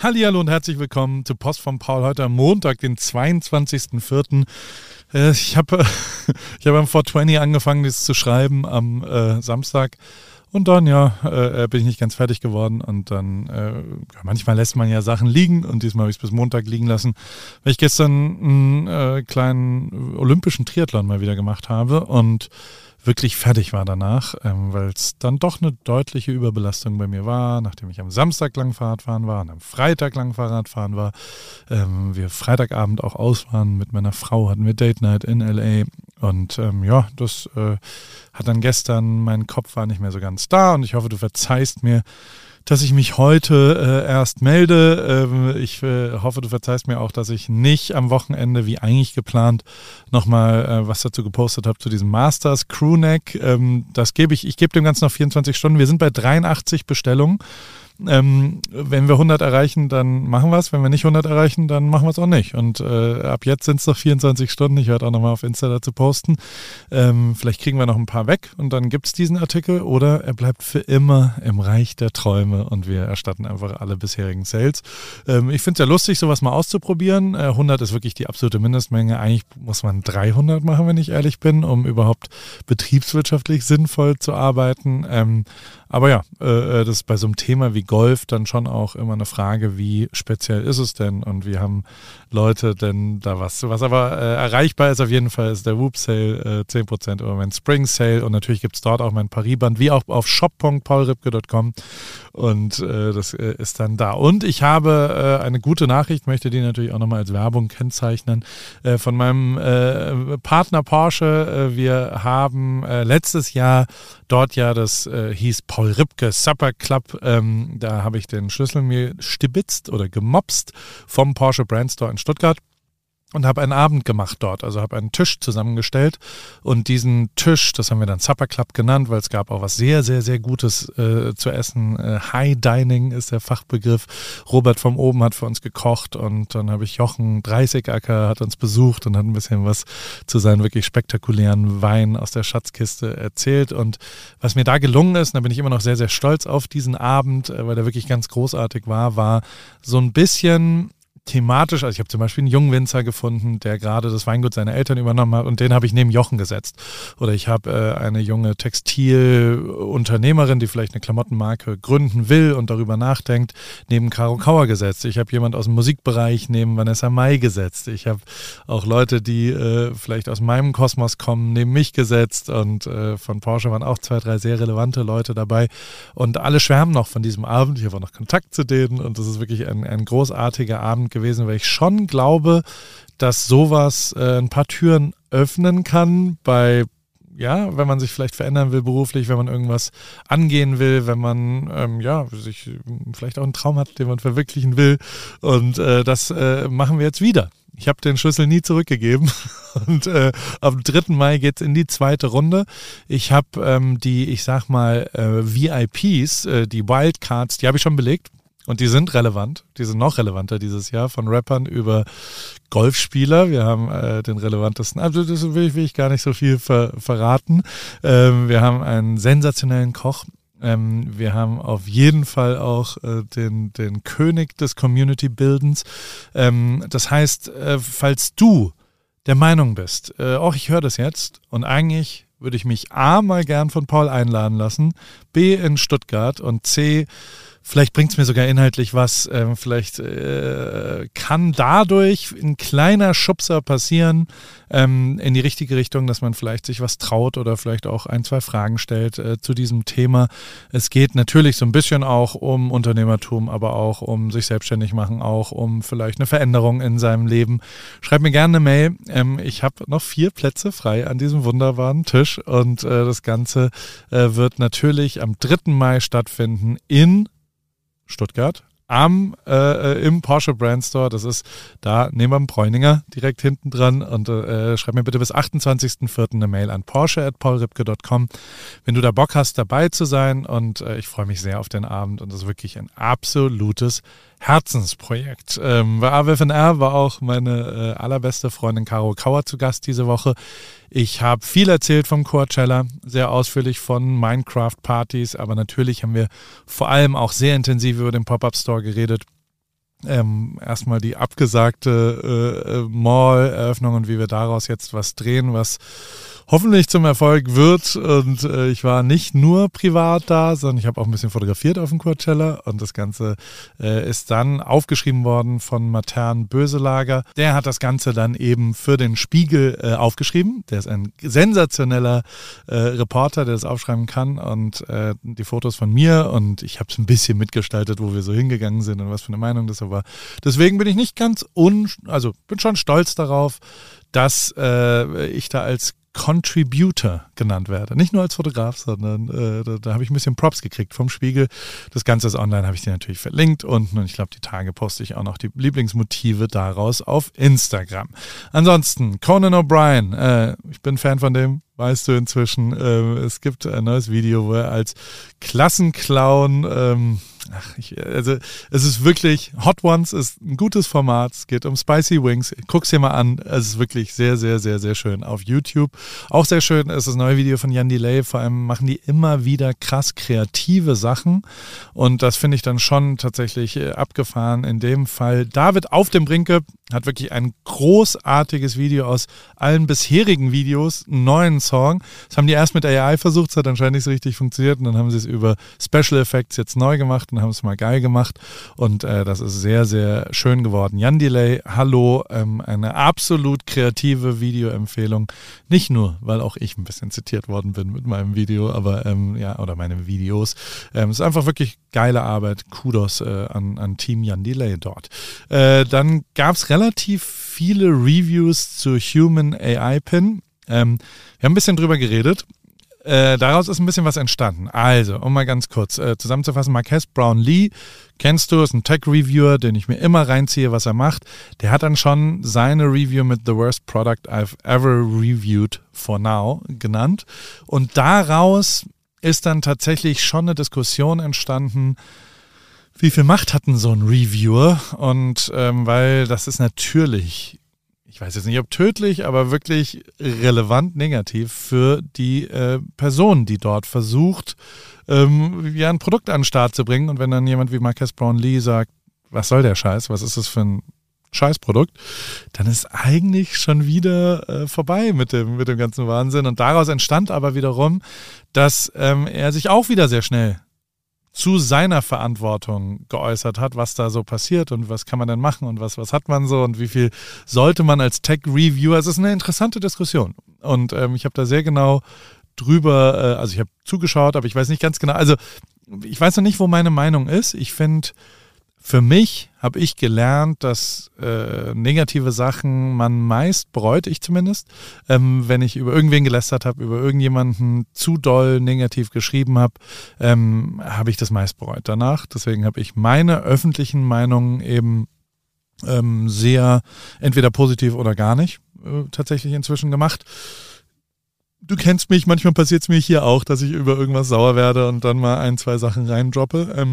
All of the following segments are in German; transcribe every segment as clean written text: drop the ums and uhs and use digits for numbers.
Hallihallo und herzlich willkommen zu Post von Paul. Heute am Montag, den 22.04. Ich habe am 420 angefangen, das zu schreiben am Samstag. Und dann, bin ich nicht ganz fertig geworden. Und dann, manchmal lässt man ja Sachen liegen. Und diesmal habe ich es bis Montag liegen lassen, weil ich gestern einen kleinen olympischen Triathlon mal wieder gemacht habe. Und wirklich fertig war danach, weil es dann doch eine deutliche Überbelastung bei mir war, nachdem ich am Samstag lang Fahrradfahren war und am Freitag lang Fahrradfahren war. Wir Freitagabend auch aus waren mit meiner Frau, hatten wir Date Night in L.A. Und das hat dann gestern, mein Kopf war nicht mehr so ganz da und ich hoffe, du verzeihst mir, dass ich mich heute erst melde. Ich hoffe, du verzeihst mir auch, dass ich nicht am Wochenende, wie eigentlich geplant, nochmal was dazu gepostet habe zu diesem Masters Crewneck. Ich gebe dem Ganzen noch 24 Stunden. Wir sind bei 83 Bestellungen. Wenn wir 100 erreichen, dann machen wir es. Wenn wir nicht 100 erreichen, dann machen wir es auch nicht. Und ab jetzt sind es noch 24 Stunden. Ich werde auch nochmal auf Insta dazu posten. Vielleicht kriegen wir noch ein paar weg und dann gibt es diesen Artikel. Oder er bleibt für immer im Reich der Träume und wir erstatten einfach alle bisherigen Sales. Ich finde es ja lustig, sowas mal auszuprobieren. 100 ist wirklich die absolute Mindestmenge. Eigentlich muss man 300 machen, wenn ich ehrlich bin, um überhaupt betriebswirtschaftlich sinnvoll zu arbeiten. Aber ja, das ist bei so einem Thema wie Golf dann schon auch immer eine Frage, wie speziell ist es denn und wie haben Leute denn da was aber erreichbar ist auf jeden Fall, ist der Whoop Sale 10% über mein Spring Sale und natürlich gibt es dort auch mein Paris-Band, wie auch auf shop.paulripke.com und das ist dann da. Und ich habe eine gute Nachricht, möchte die natürlich auch nochmal als Werbung kennzeichnen, von meinem Partner Porsche. Wir haben letztes Jahr dort das hieß Paul Ripke Supper Club. Da habe ich den Schlüssel mir stibitzt oder gemopst vom Porsche Brand Store in Stuttgart und habe einen Abend gemacht dort. Also habe einen Tisch zusammengestellt und diesen Tisch, das haben wir dann Supper Club genannt, weil es gab auch was sehr, sehr, sehr Gutes zu essen. High Dining ist der Fachbegriff. Robert vom Oben hat für uns gekocht und dann habe ich Jochen Dreißigacker hat uns besucht und hat ein bisschen was zu seinen wirklich spektakulären Wein aus der Schatzkiste erzählt. Und was mir da gelungen ist, und da bin ich immer noch sehr, sehr stolz auf diesen Abend, weil der wirklich ganz großartig war so ein bisschen thematisch, also ich habe zum Beispiel einen jungen Winzer gefunden, der gerade das Weingut seiner Eltern übernommen hat und den habe ich neben Jochen gesetzt. Oder ich habe eine junge Textilunternehmerin, die vielleicht eine Klamottenmarke gründen will und darüber nachdenkt, neben Caro Kauer gesetzt. Ich habe jemand aus dem Musikbereich neben Vanessa Mai gesetzt. Ich habe auch Leute, die vielleicht aus meinem Kosmos kommen, neben mich gesetzt und von Porsche waren auch 2, 3 sehr relevante Leute dabei und alle schwärmen noch von diesem Abend. Ich habe auch noch Kontakt zu denen und das ist wirklich ein großartiger Abend gewesen, weil ich schon glaube, dass sowas ein paar Türen öffnen kann wenn man sich vielleicht verändern will beruflich, wenn man irgendwas angehen will, wenn man sich vielleicht auch einen Traum hat, den man verwirklichen will und das machen wir jetzt wieder. Ich habe den Schlüssel nie zurückgegeben und am 3. Mai geht es in die 2. Runde. Ich habe VIPs, die Wildcards, die habe ich schon belegt. Und die sind relevant, die sind noch relevanter dieses Jahr, von Rappern über Golfspieler. Wir haben den relevantesten, also das will ich gar nicht so viel verraten. Wir haben einen sensationellen Koch. Wir haben auf jeden Fall auch den König des Community-Bildens. Das heißt, falls du der Meinung bist, ich höre das jetzt und eigentlich würde ich mich A, mal gern von Paul einladen lassen, B, in Stuttgart und C, vielleicht bringt es mir sogar inhaltlich was. Vielleicht kann dadurch ein kleiner Schubser passieren in die richtige Richtung, dass man vielleicht sich was traut oder vielleicht auch 1, 2 Fragen stellt zu diesem Thema. Es geht natürlich so ein bisschen auch um Unternehmertum, aber auch um sich selbstständig machen, auch um vielleicht eine Veränderung in seinem Leben. Schreib mir gerne eine Mail. Ich habe noch 4 Plätze frei an diesem wunderbaren Tisch und das Ganze wird natürlich am 3. Mai stattfinden in Stuttgart im Porsche Brand Store. Das ist da neben dem Bräuninger direkt hinten dran und schreib mir bitte bis 28.04. eine Mail an porsche@paulripke.com, wenn du da Bock hast, dabei zu sein und ich freue mich sehr auf den Abend und das ist wirklich ein absolutes Herzensprojekt. Bei AWFNR war auch meine allerbeste Freundin Caro Kauer zu Gast diese Woche. Ich habe viel erzählt vom Coachella, sehr ausführlich von Minecraft-Partys, aber natürlich haben wir vor allem auch sehr intensiv über den Pop-Up-Store geredet. erstmal die abgesagte Mall-Eröffnung und wie wir daraus jetzt was drehen, was hoffentlich zum Erfolg wird. Und ich war nicht nur privat da, sondern ich habe auch ein bisschen fotografiert auf dem Coachella. Und das Ganze ist dann aufgeschrieben worden von Matern Böselager. Der hat das Ganze dann eben für den Spiegel aufgeschrieben. Der ist ein sensationeller Reporter, der das aufschreiben kann. Und die Fotos von mir. Und ich habe es ein bisschen mitgestaltet, wo wir so hingegangen sind und was für eine Meinung das war. Deswegen bin ich nicht ganz bin schon stolz darauf, dass ich da als Contributor genannt werde. Nicht nur als Fotograf, sondern da habe ich ein bisschen Props gekriegt vom Spiegel. Das Ganze ist online, habe ich dir natürlich verlinkt unten und ich glaube, die Tage poste ich auch noch die Lieblingsmotive daraus auf Instagram. Ansonsten, Conan O'Brien, ich bin Fan von dem, weißt du inzwischen. Es gibt ein neues Video, wo er als Klassenclown es ist wirklich, Hot Ones ist ein gutes Format, es geht um Spicy Wings, guck's dir mal an, es ist wirklich sehr, sehr, sehr, sehr schön auf YouTube. Auch sehr schön ist das neue Video von Jan Delay, vor allem machen die immer wieder krass kreative Sachen und das finde ich dann schon tatsächlich abgefahren. In dem Fall David auf dem Brinke hat wirklich ein großartiges Video aus allen bisherigen Videos, einen neuen Song. Das haben die erst mit AI versucht, es hat anscheinend nicht so richtig funktioniert und dann haben sie es über Special Effects jetzt neu gemacht und haben es mal geil gemacht und das ist sehr, sehr schön geworden. Jan Delay, hallo, eine absolut kreative Videoempfehlung. Nicht nur, weil auch ich ein bisschen zitiert worden bin mit meinem Video, aber oder meine Videos. Es ist einfach wirklich geile Arbeit. Kudos an Team Jan Delay dort. Dann gab es relativ viele Reviews zu Human AI Pin. Wir haben ein bisschen drüber geredet. Daraus ist ein bisschen was entstanden. Also, um mal ganz kurz zusammenzufassen, Marques Brownlee, kennst du, ist ein Tech-Reviewer, den ich mir immer reinziehe, was er macht. Der hat dann schon seine Review mit The Worst Product I've Ever Reviewed for Now genannt. Und daraus ist dann tatsächlich schon eine Diskussion entstanden, wie viel Macht hat denn so ein Reviewer? Und weil das ist natürlich, ich weiß jetzt nicht, ob tödlich, aber wirklich relevant negativ für die Person, die dort versucht, ein Produkt an den Start zu bringen. Und wenn dann jemand wie Marques Brownlee sagt, was soll der Scheiß, was ist das für ein Scheißprodukt, dann ist eigentlich schon wieder vorbei mit dem ganzen Wahnsinn. Und daraus entstand aber wiederum, dass er sich auch wieder sehr schnell zu seiner Verantwortung geäußert hat, was da so passiert und was kann man denn machen und was hat man so und wie viel sollte man als Tech-Reviewer, es ist eine interessante Diskussion und ich habe da sehr genau drüber, ich habe zugeschaut, aber ich weiß nicht ganz genau, also ich weiß noch nicht, wo meine Meinung ist. Ich finde, für mich habe ich gelernt, dass negative Sachen man meist bereut, ich zumindest, wenn ich über irgendwen gelästert habe, über irgendjemanden zu doll negativ geschrieben habe, habe ich das meist bereut danach. Deswegen habe ich meine öffentlichen Meinungen eben sehr entweder positiv oder gar nicht tatsächlich inzwischen gemacht. Du kennst mich, manchmal passiert es mir hier auch, dass ich über irgendwas sauer werde und dann mal 1, 2 Sachen reindroppe.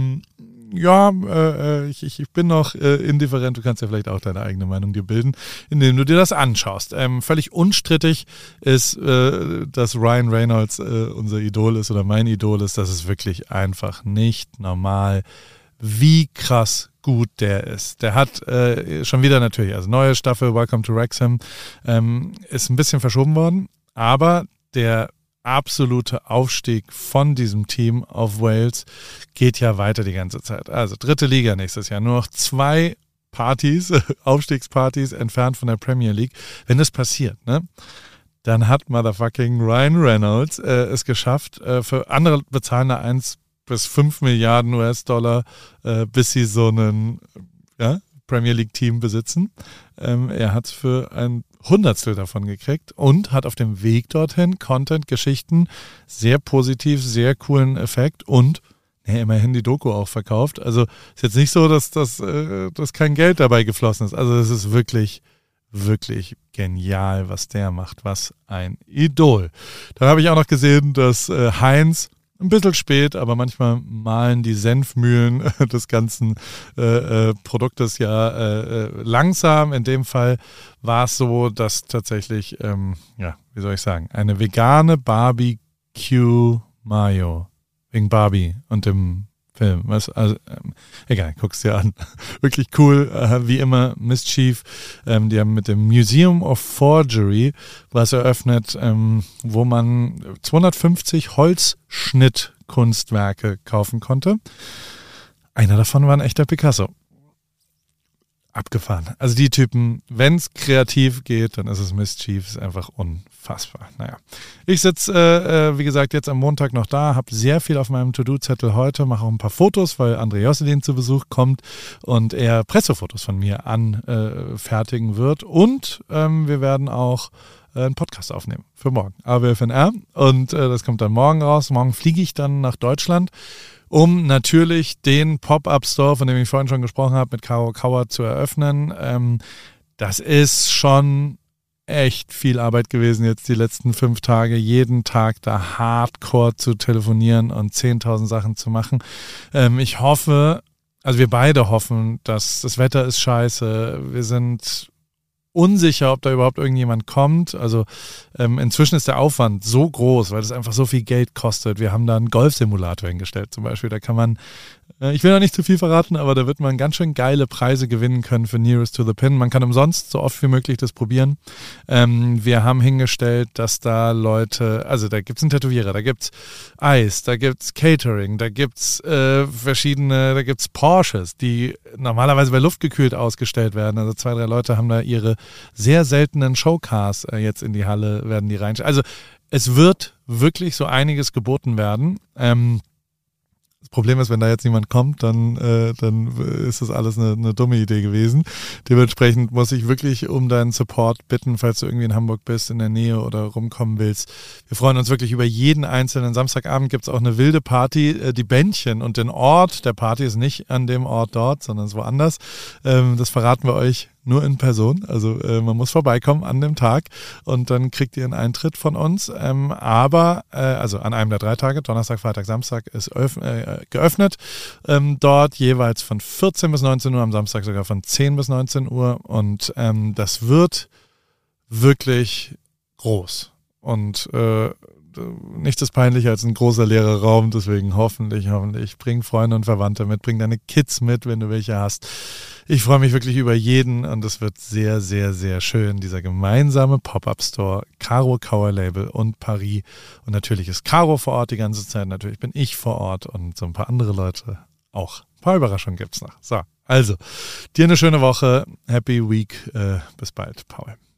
Ich bin noch indifferent, du kannst ja vielleicht auch deine eigene Meinung dir bilden, indem du dir das anschaust. Völlig unstrittig ist, dass Ryan Reynolds unser Idol ist oder mein Idol ist. Das ist wirklich einfach nicht normal, wie krass gut der ist. Der hat schon wieder natürlich, also neue Staffel Welcome to Wrexham, ist ein bisschen verschoben worden, aber der absolute Aufstieg von diesem Team auf Wales geht ja weiter die ganze Zeit. Also 3. Liga nächstes Jahr. Nur noch 2 Partys, Aufstiegspartys entfernt von der Premier League. Wenn das passiert, ne, dann hat motherfucking Ryan Reynolds es geschafft, für andere bezahlen da 1 bis 5 Milliarden US-Dollar, bis sie so einen Premier League-Team besitzen. Er hat für ein Hundertstel davon gekriegt und hat auf dem Weg dorthin Content, Geschichten, sehr positiv, sehr coolen Effekt und immerhin die Doku auch verkauft. Also ist jetzt nicht so, dass kein Geld dabei geflossen ist. Also es ist wirklich, wirklich genial, was der macht. Was ein Idol. Dann habe ich auch noch gesehen, dass Heinz, ein bisschen spät, aber manchmal malen die Senfmühlen des ganzen Produktes ja langsam. In dem Fall war es so, dass tatsächlich, eine vegane Barbecue Mayo wegen Barbie und dem Film. Also, egal, guck's dir an. Wirklich cool, wie immer, Mischief. Die haben mit dem Museum of Forgery was eröffnet, wo man 250 Holzschnittkunstwerke kaufen konnte. Einer davon war ein echter Picasso. Abgefahren. Also die Typen, wenn es kreativ geht, dann ist es Mischief, ist einfach unfassbar. Naja, ich sitze, wie gesagt, jetzt am Montag noch da, habe sehr viel auf meinem To-Do-Zettel heute, mache auch ein paar Fotos, weil André Josselin zu Besuch kommt und er Pressefotos von mir anfertigen wird und wir werden auch einen Podcast aufnehmen für morgen, AWFNR, und das kommt dann morgen raus. Morgen fliege ich dann nach Deutschland, um natürlich den Pop-Up-Store, von dem ich vorhin schon gesprochen habe, mit Caro Kauer zu eröffnen. Das ist schon echt viel Arbeit gewesen jetzt die letzten 5 Tage, jeden Tag da hardcore zu telefonieren und 10.000 Sachen zu machen. Ich hoffe, also wir beide hoffen, dass das Wetter ist scheiße. Wir sind unsicher, ob da überhaupt irgendjemand kommt. Also inzwischen ist der Aufwand so groß, weil es einfach so viel Geld kostet. Wir haben da einen Golfsimulator hingestellt zum Beispiel. Da kann man, ich will noch nicht zu viel verraten, aber da wird man ganz schön geile Preise gewinnen können für Nearest to the Pin. Man kann umsonst so oft wie möglich das probieren. Wir haben hingestellt, dass da Leute, also da gibt es einen Tätowierer, da gibt es Eis, da gibt es Catering, da gibt es da gibt es Porsches, die normalerweise bei luftgekühlt ausgestellt werden. Also 2, 3 Leute haben da ihre sehr seltenen Showcars jetzt in die Halle, werden die reinstellen. Also es wird wirklich so einiges geboten werden. Das Problem ist, wenn da jetzt niemand kommt, dann ist das alles eine dumme Idee gewesen. Dementsprechend muss ich wirklich um deinen Support bitten, falls du irgendwie in Hamburg bist, in der Nähe oder rumkommen willst. Wir freuen uns wirklich über jeden einzelnen. Samstagabend gibt es auch eine wilde Party. Die Bändchen und den Ort der Party ist nicht an dem Ort dort, sondern ist woanders. Das verraten wir euch nur in Person, also man muss vorbeikommen an dem Tag und dann kriegt ihr einen Eintritt von uns, also an einem der 3 Tage, Donnerstag, Freitag, Samstag ist geöffnet, dort jeweils von 14 bis 19 Uhr, am Samstag sogar von 10 bis 19 Uhr und das wird wirklich groß und nichts ist peinlicher als ein großer leerer Raum, deswegen hoffentlich, bring Freunde und Verwandte mit, bring deine Kids mit, wenn du welche hast. Ich freue mich wirklich über jeden und es wird sehr, sehr, sehr schön, dieser gemeinsame Pop-Up-Store, Caro Kauer Label und Paris. Und natürlich ist Caro vor Ort die ganze Zeit, natürlich bin ich vor Ort und so ein paar andere Leute auch. Ein paar Überraschungen gibt's noch. So, also, dir eine schöne Woche, Happy Week, bis bald, Paul.